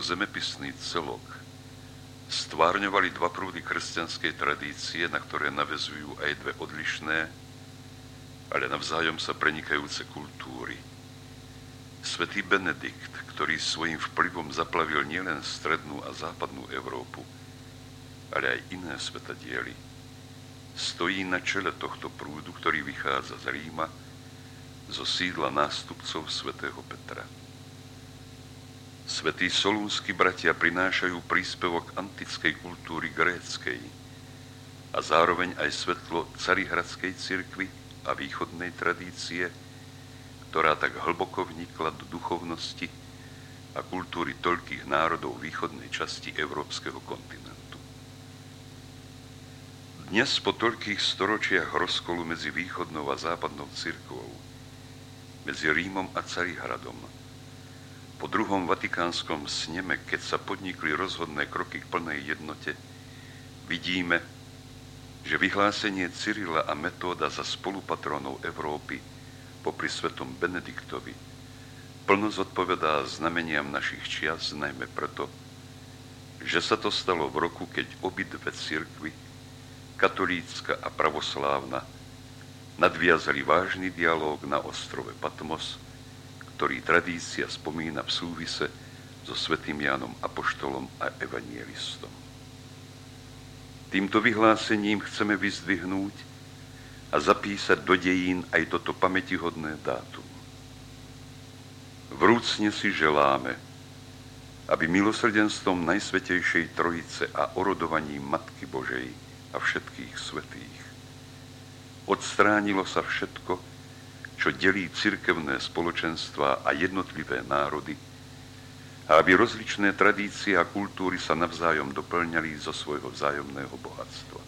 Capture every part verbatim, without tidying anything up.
zemepisný celok stvárňovali dva prúdy kresťanskej tradície, na ktoré naväzujú aj dve odlišné, ale navzájom sa prenikajúce kultúry. Svätý Benedikt, ktorý svojím vplyvom zaplavil nielen strednú a západnú Európu, ale aj iné svetadiely, stojí na čele tohto prúdu, ktorý vychádza z Ríma, zo sídla nástupcov svätého Petra. Svätí solúnski bratia prinášajú príspevok antickej kultúry gréckej a zároveň aj svetlo carihradskej cirkvi a východnej tradície, ktorá tak hlboko vnikla do duchovnosti a kultúry toľkých národov východnej časti európskeho kontinentu. Dnes po toľkých storočiach rozkolu medzi východnou a západnou cirkvou, medzi Rímom a Carihradom, po druhom vatikánskom sneme, keď sa podnikli rozhodné kroky k plnej jednote, vidíme, že vyhlásenie Cyrila a Metóda za spolupatrónov Európy popri svetom Benediktovi plno zodpovedá znameniam našich čias, najmä preto, že sa to stalo v roku, keď obidve cirkvy, katolícka a pravoslávna, nadviazali vážny dialóg na ostrove Patmos, ktorý tradícia spomína v súvise so svätým Jánom Apoštolom a evanjelistom. Týmto vyhlásením chceme vyzdvihnúť a zapísať do dejín aj toto pamätihodné dátum. Vrúcne si želáme, aby milosrdenstvom Najsvätejšej Trojice a orodovaním Matky Božej a všetkých svätých odstránilo sa všetko, čo delí cirkevné spoločenstvá a jednotlivé národy, a aby rozličné tradície a kultúry sa navzájom doplňali zo svojho vzájomného bohatstva.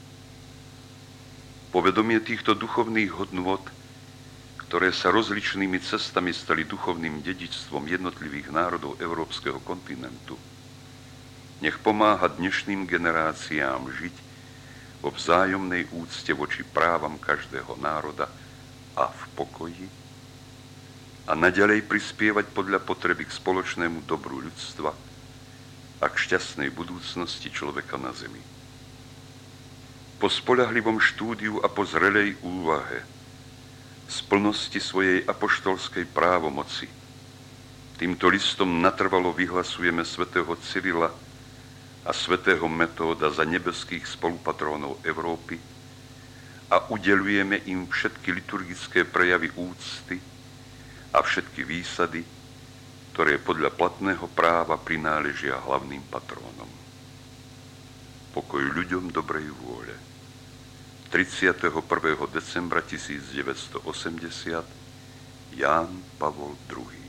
Povedomie týchto duchovných hodnôt, ktoré sa rozličnými cestami stali duchovným dedičstvom jednotlivých národov európskeho kontinentu, nech pomáha dnešným generáciám žiť vo vzájomnej úcte voči právam každého národa a v pokoji a naďalej prispievať podľa potreby k spoločnému dobru ľudstva a k šťastnej budúcnosti človeka na zemi. Po spoľahlivom štúdiu a po zrelej úvahe z plnosti svojej apoštolskej právomoci týmto listom natrvalo vyhlasujeme svätého Cyrila a svätého Metóda za nebeských spolupatrónov Európy a udeľujeme im všetky liturgické prejavy úcty a všetky výsady, ktoré podľa platného práva prináležia hlavným patrónom. Pokoj ľuďom dobrej vôle. tridsiateho prvého decembra tisícdeväťstoosemdesiat Ján Pavol druhý.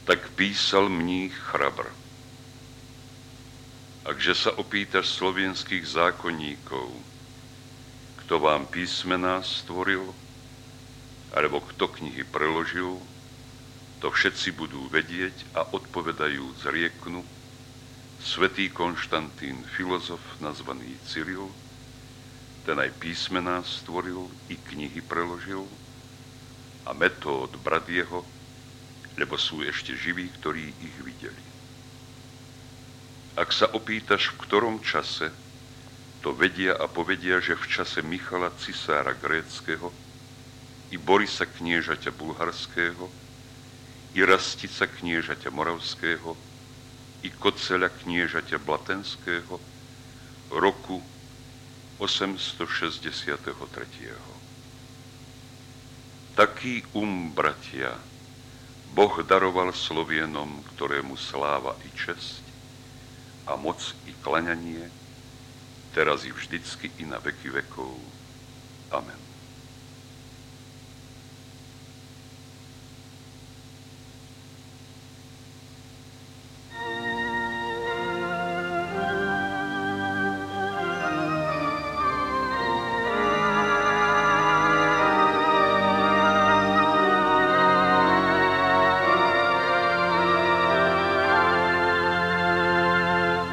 Tak písal mních Chrabr. Akže sa opýtaš slovenských zákonníkov, kto vám písmená stvoril, alebo kto knihy preložil, to všetci budú vedieť a odpovedajúc rieknu: Svätý Konštantín, filozof nazvaný Cyril, ten aj písmená stvoril i knihy preložil, a Metód, brat jeho, lebo sú ešte živí, ktorí ich videli. Ak sa opýtaš, v ktorom čase, to vedia a povedia, že v čase Michala, cisára gréckeho, i Borisa, kniežaťa bulharského, i Rastica, kniežaťa moravského, i Koceľa, kniežaťa blatenského, roku osemstošesťdesiattri. Taký um, bratia, Boh daroval Slovienom, ktorému sláva i česť, a moc i klaňanie, teraz i vždycky i na veky vekov. Amen.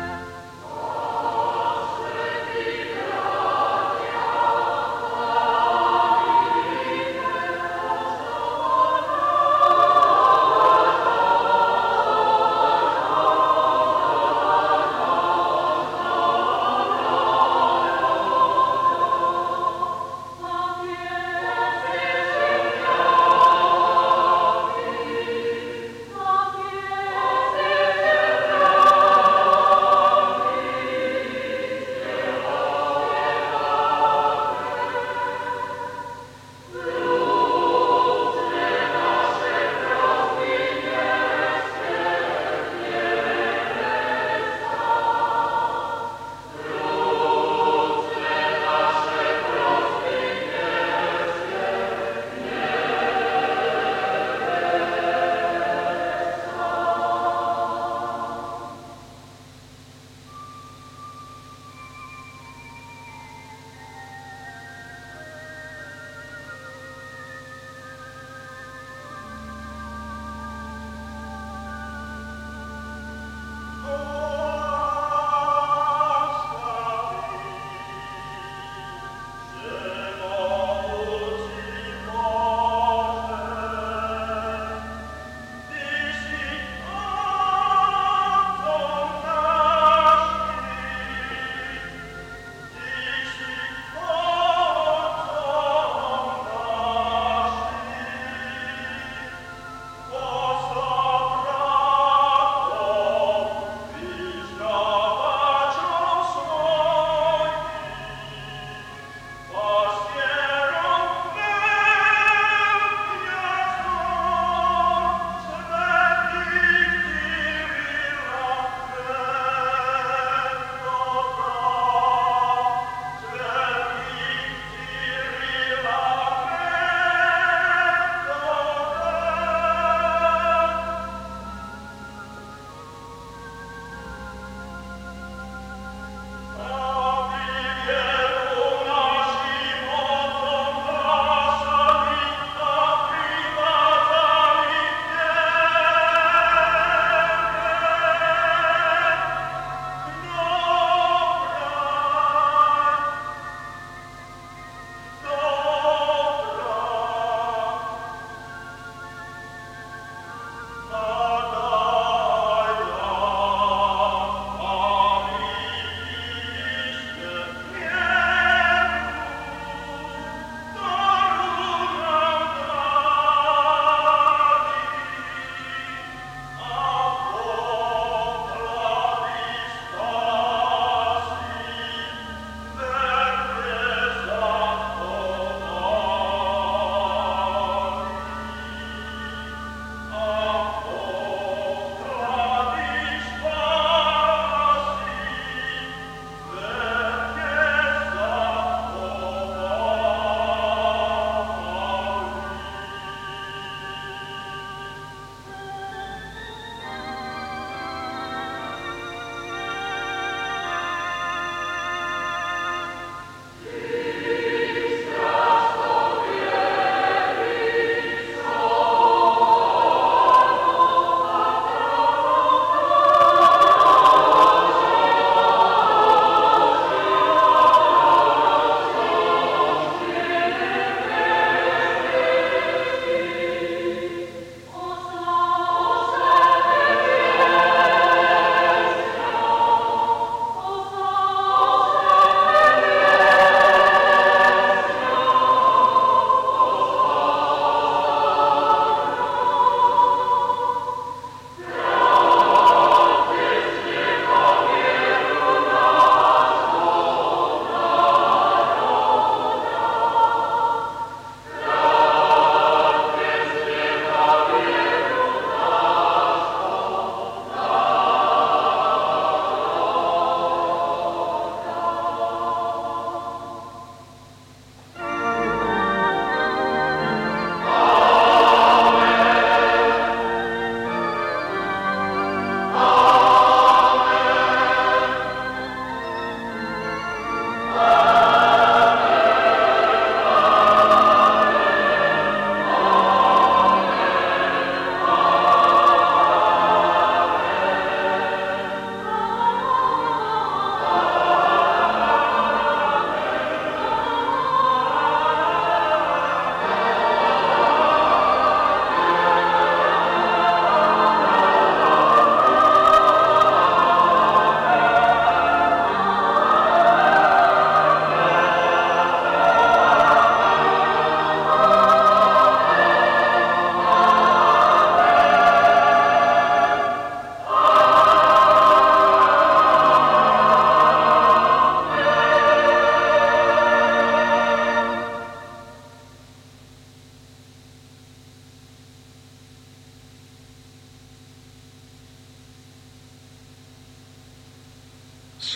Amen.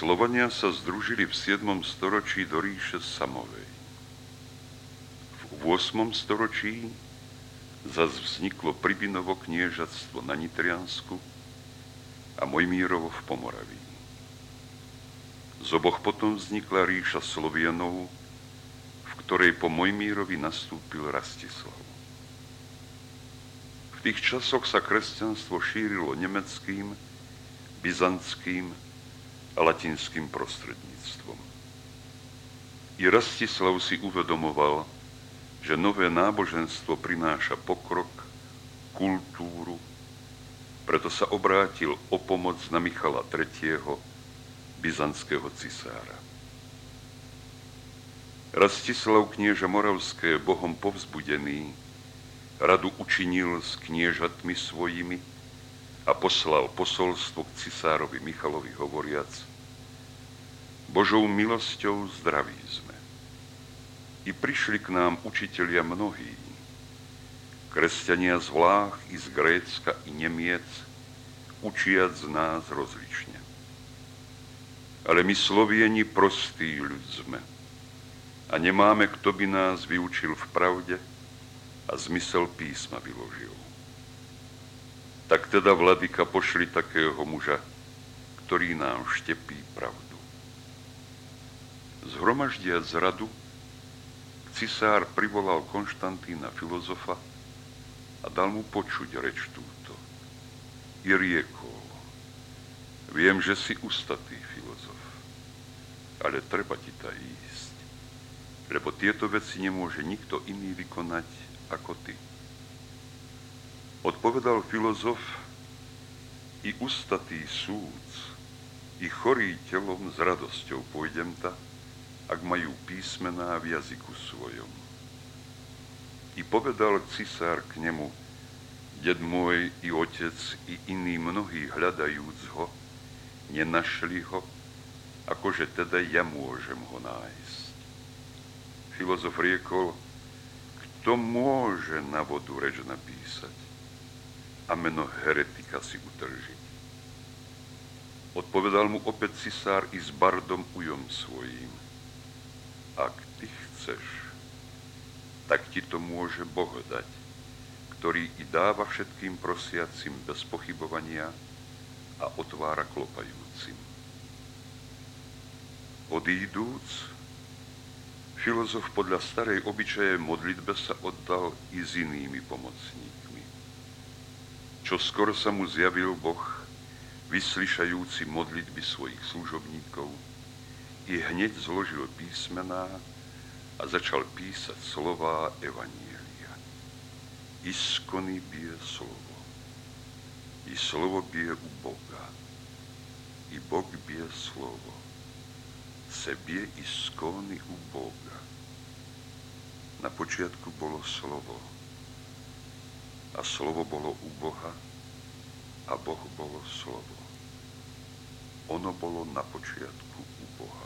Slovania sa združili v siedmom storočí do ríše Samovej. V ôsmom storočí zas vzniklo Pribinovo kniežatstvo na Nitriansku a Mojmírovo v Pomoraví. Z oboch potom vznikla ríša Slovianov, v ktorej po Mojmírovi nastúpil Rastislav. V tých časoch sa kresťanstvo šírilo nemeckým, byzantským a latinským prostredníctvom. I Rastislav si uvedomoval, že nové náboženstvo prináša pokrok, kultúru, preto sa obrátil o pomoc na Michala tretieho, byzantského cisára. Rastislav knieža Moravské Bohom povzbudený radu učinil s kniežatmi svojimi a poslal posolstvo k cisárovi Michalovi hovoriac: Božou milosťou zdraví sme. I prišli k nám učitelia mnohí, kresťania z Vlách i z Grécka i Nemiec, učiac z nás rozlične. Ale my Slovieni prostý ľud sme a nemáme, kto by nás vyučil v pravde a zmysel písma vyložil. Tak teda, vladyka, pošli takého muža, ktorý nám štepí pravdu. Zhromaždiac radu, cisár privolal Konštantína filozofa a dal mu počuť reč túto. I riekol: Viem, že si ustatý filozof, ale treba ti ta ísť, lebo tieto veci nemôže nikto iný vykonať ako ty. Odpovedal filozof: I ustatý súc, i chorý telom s radosťou pôjdem ta, ak majú písmená v jazyku svojom. I povedal cisár k nemu: Ded môj i otec i iní mnohí hľadajúc ho, nenašli ho, akože teda ja môžem ho nájsť. Filozof riekol: Kto môže na vodu reč napísať a meno heretika si utržiť? Odpovedal mu opäť cisár i s bardom ujom svojím: Ak ty chceš, tak ti to môže Boh dať, ktorý i dáva všetkým prosiacim bez pochybovania a otvára klopajúcim. Odídúc, filozof podľa starej obyčaje modlitbe sa oddal i s inými pomocníkmi. Čo skoro sa mu zjavil Boh, vyslyšajúci modlitby svojich služobníkov, i hneď zložil písmená a začal písať slová evanielia. Iskony bije slovo, i slovo bije u Boga, i Bog bije slovo, se bije iskony u Boga. Na počiatku bolo slovo, a slovo bolo u Boha, a Boh bolo slovo. Ono bolo na počiatku u Boha.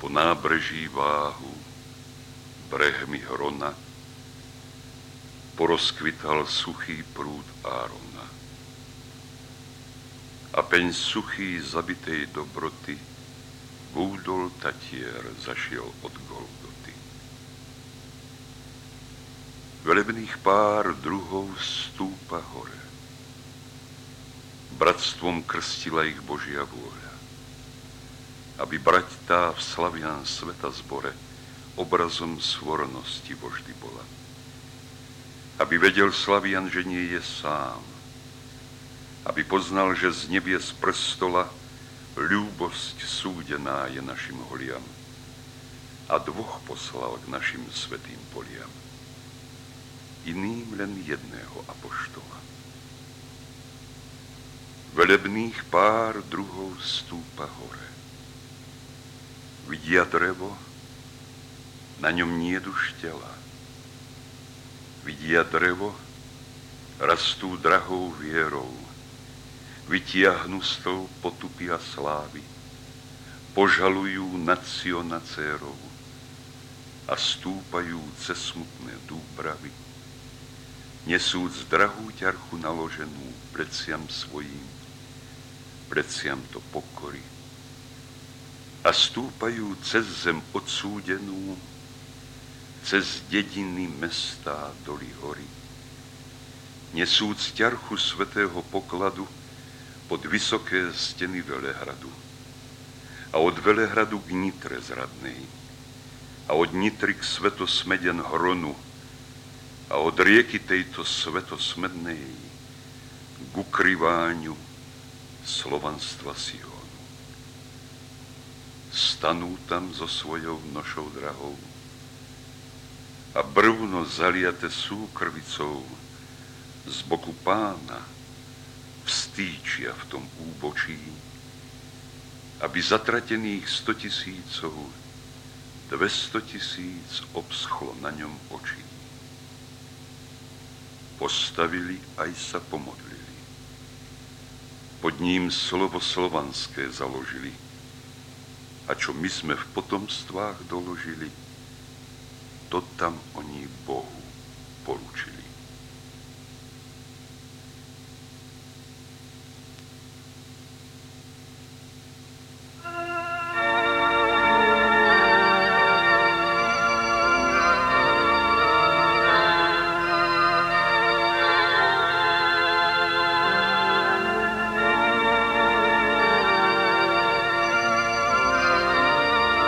po nábreží váhu, brehmi hrona, porozkvital suchý prúd Árona. A peň suchý zabitej dobroty v údol Tatier zašiel od Golgoty. Velebných pár druhov stúpa hore. Bratstvom krstila ich Božia vôľa, aby brať tá v slavian sveta zbore obrazom svornosti voždy bola. Aby vedel slavian, že nie je sám, aby poznal, že z nebies prestola ľúbosť súdená je našim holiam a dvoch poslal k našim svätým poliam. Iným len jedného apoštola. Velebných pár druhov stúpa hore. Vidia drevo, na ňom niedu štela. Vidia drevo, rastú drahou vierou, vytiahnu z toho potupy a slávy, požalujú nad Siona dcérou a stúpajú cez smutné dúbravy, nesúc drahú ťarchu naloženú predsiam svojím, predsiam to pokory, a stúpajú cez zem odsúdenú, cez dediny, mestá, doly, hory, nesúc ťarchu svätého pokladu pod vysoké steny Velehradu a od Velehradu k Nitre zradnej a od Nitry k svetosmeden Hronu a od rieky tejto svetosmednej k ukryváňu slovanstva Sionu. Stanú tam so svojou nošou drahou a brvno zaliate súkrvicou z boku Pána vstýčia v tom úbočí, aby zatratených stotisícov dvestotisíc obschlo na ňom očí. Postavili aj sa pomodlili. Pod ním slovo slovanské založili, a čo my sme v potomstvách doložili, to tam oni Bohu poručili.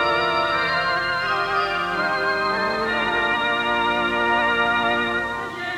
Yeah.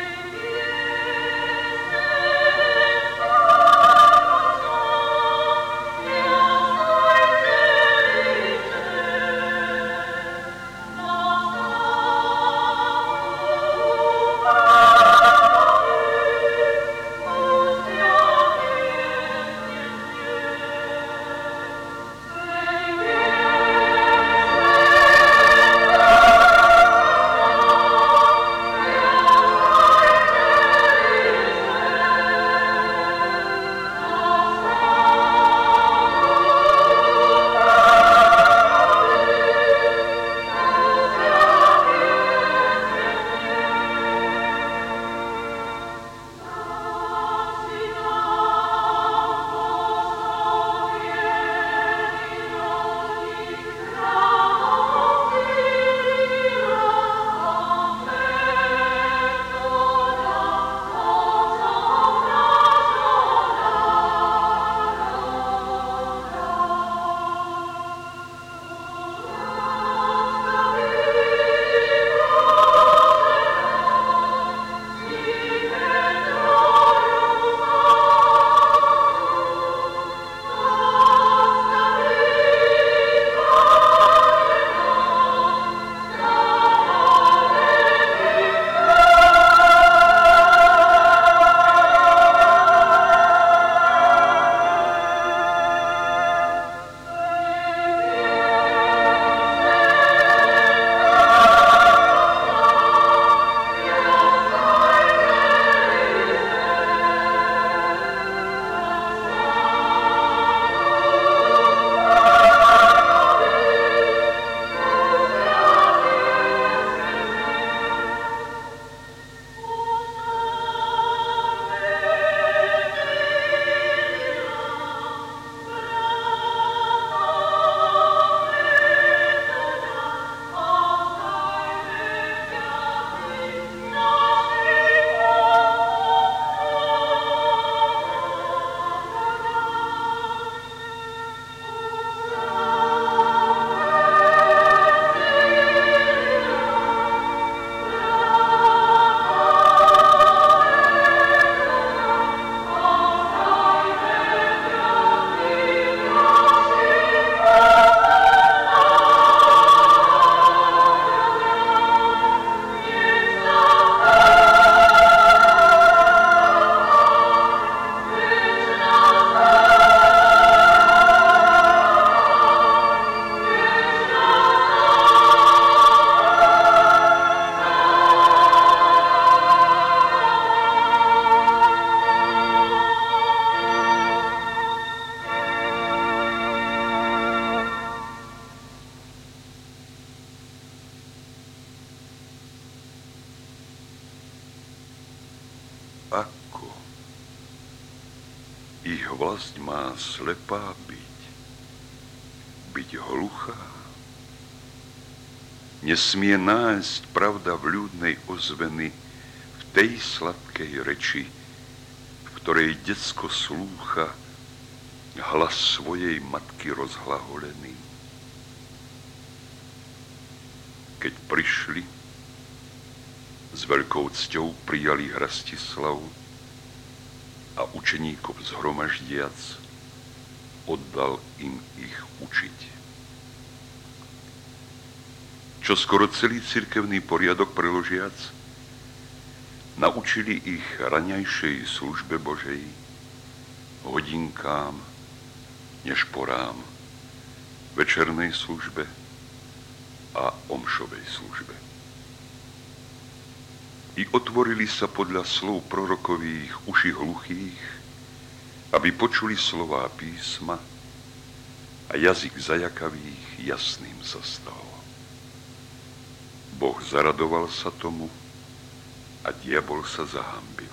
Vlasť má slepá byť, byť hluchá. Nesmie nájsť pravda v ľudnej ozveny, v tej sladkej reči, v ktorej decko slúcha hlas svojej matky rozhlaholený. Keď prišli, s veľkou cťou prijali Hrastislav a učeníkov zhromaždiac oddal im ich učiť. Čo skoro celý cirkevný poriadok preložiac, naučili ich raňajšej službe Božej, hodinkám, nešporám, večernej službe a omšovej službe. I otvorili sa podľa slov prorokových uši hluchých, aby počuli slová písma a jazyk zajakavých jasným sa stal. Boh zaradoval sa tomu a diabol sa zahambil.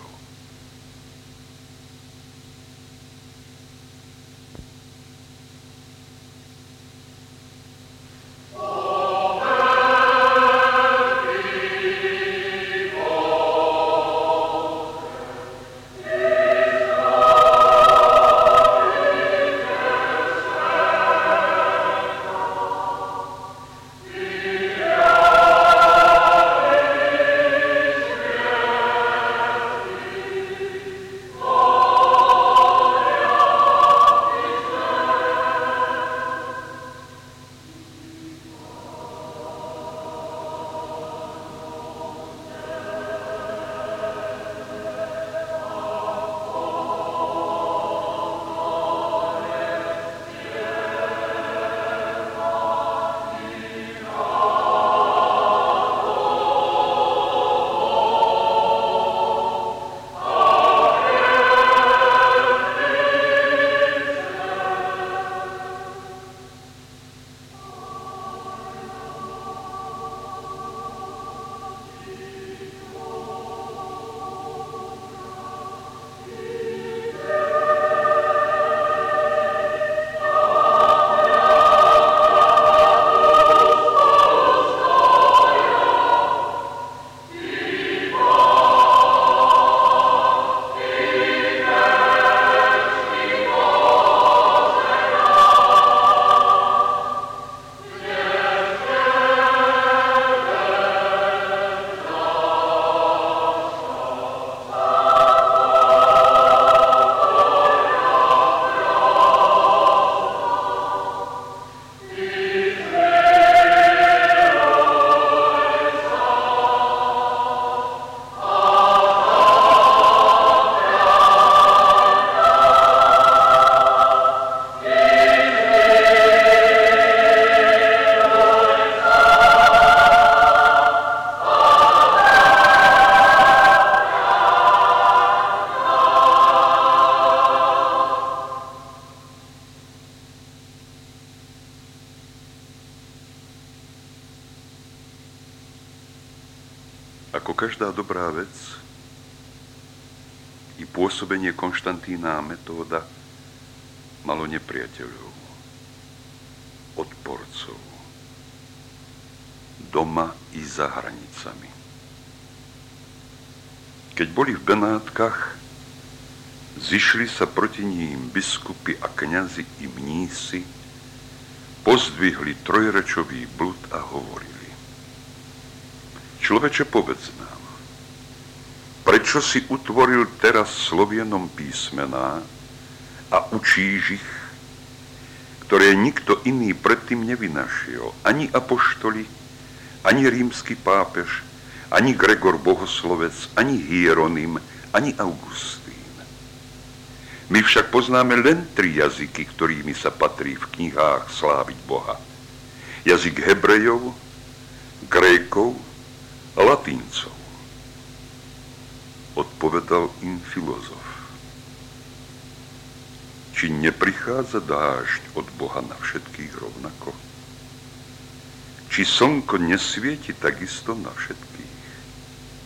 Ako každá dobrá vec, i pôsobenie Konštantína a Metóda malo nepriateľov, odporcov, doma i za hranicami. Keď boli v Benátkach, zišli sa proti ním biskupy a kňazi i mnísi, pozdvihli trojrečový blud a hovorili: Človeče, povedz nám, prečo si utvoril teraz slovienom písmená a učíš ich, ktoré nikto iný predtým nevynašiel, ani apoštoli, ani rímsky pápež, ani Gregor Bohoslovec, ani Hieronym, ani Augustín. My však poznáme len tri jazyky, ktorými sa patrí v knihách sláviť Boha. Jazyk Hebrejov, Grékov a Latíncov. Odpovedal im filozof: Či neprichádza dážď od Boha na všetkých rovnako? Či slnko nesvieti takisto na všetkých?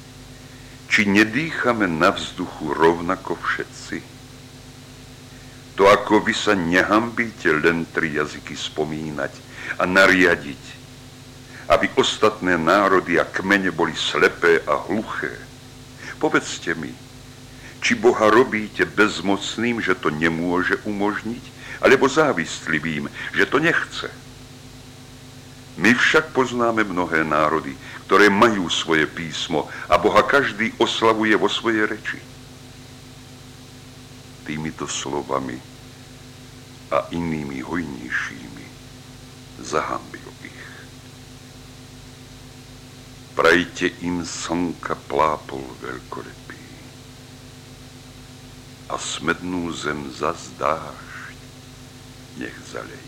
Či nedýchame na vzduchu rovnako všetci? To ako vy sa nehambíte len tri jazyky spomínať a nariadiť, aby ostatné národy a kmene boli slepé a hluché. Povedzte mi, či Boha robíte bezmocným, že to nemôže umožniť, alebo závistlivým, že to nechce. My však poznáme mnohé národy, ktoré majú svoje písmo a Boha každý oslavuje vo svojej reči. Týmito slovami a inými hojnejšími zahambil ich. Prajte im slnka plápol veľkolepý a smednú zem zas dážď nech zaleje.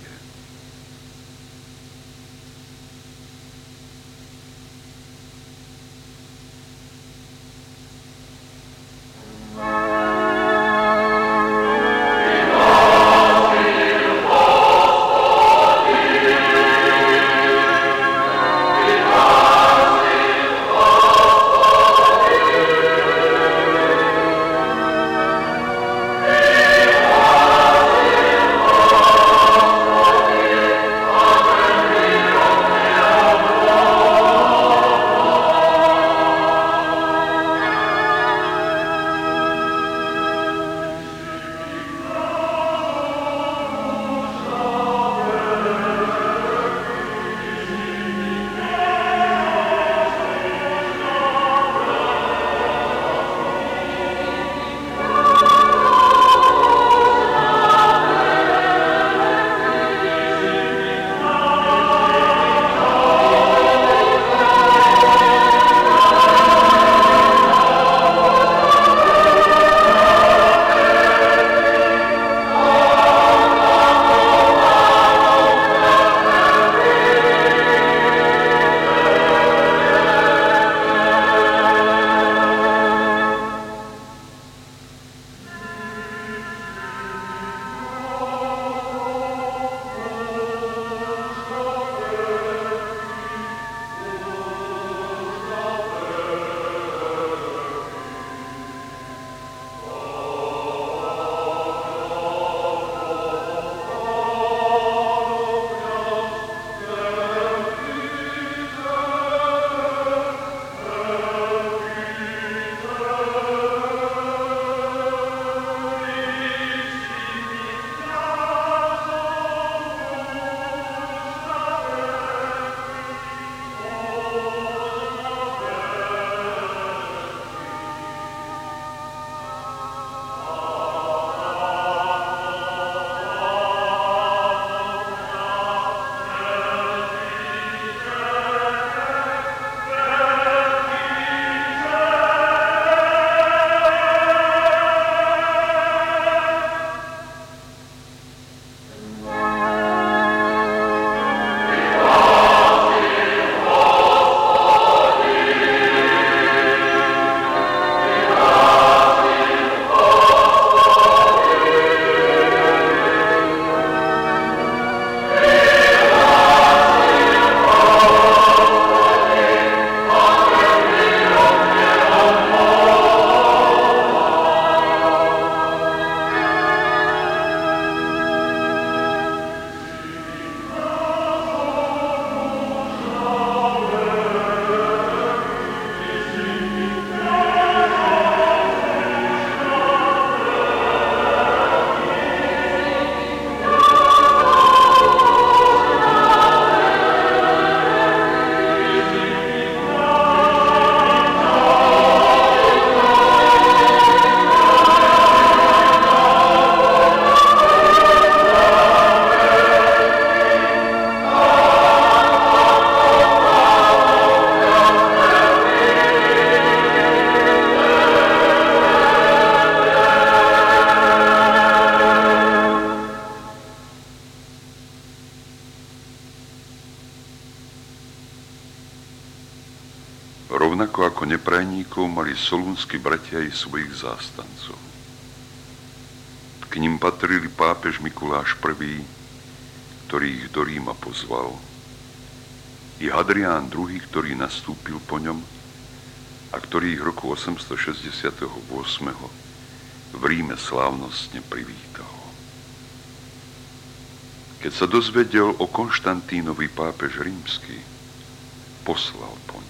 Rovnako ako neprajníkov mali solúnski bratia i svojich zástancov. K ním patrili pápež Mikuláš I., ktorý ich do Ríma pozval, i Hadrián druhý., ktorý nastúpil po ňom a ktorý ich roku osemstošesťdesiatosem v Ríme slávnostne privítal. Keď sa dozvedel o Konštantínovi pápež rímsky, poslal poň.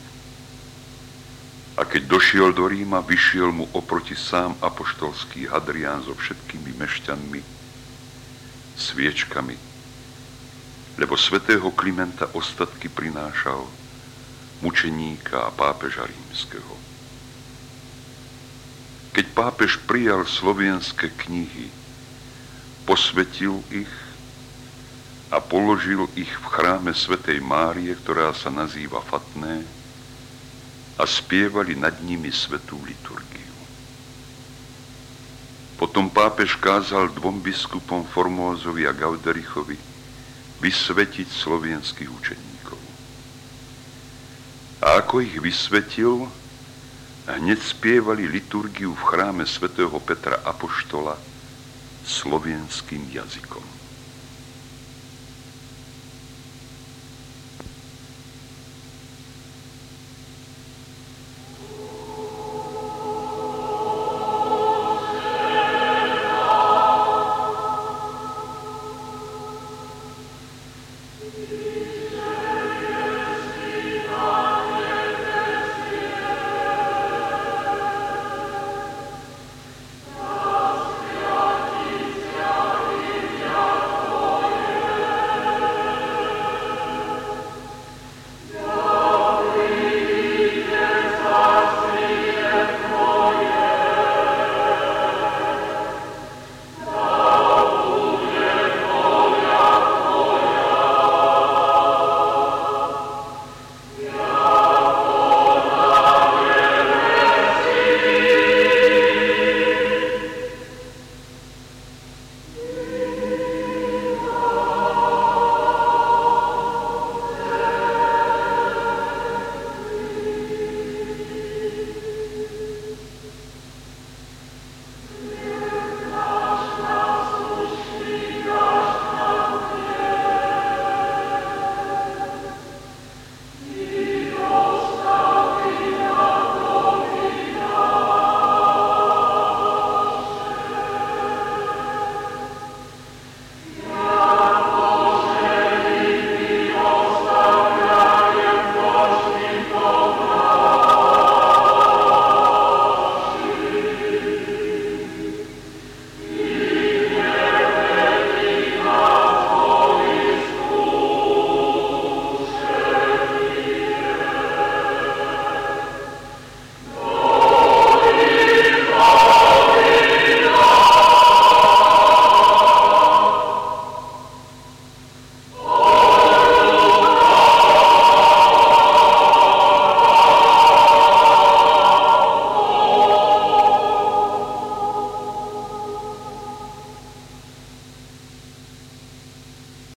A keď došiel do Ríma, vyšiel mu oproti sám apoštolský Hadrián so všetkými mešťanmi, sviečkami, lebo svätého Klimenta ostatky prinášal, mučeníka a pápeža rímskeho. Keď pápež prijal slovenské knihy, posvetil ich a položil ich v chráme svätej Márie, ktorá sa nazýva Fatné, a spievali nad nimi svätú liturgiu. Potom pápež kázal dvom biskupom Formózovi a Gauderichovi vysvetiť slovenských učeníkov. A ako ich vysvetil, hneď spievali liturgiu v chráme svätého Petra Apoštola slovenským jazykom.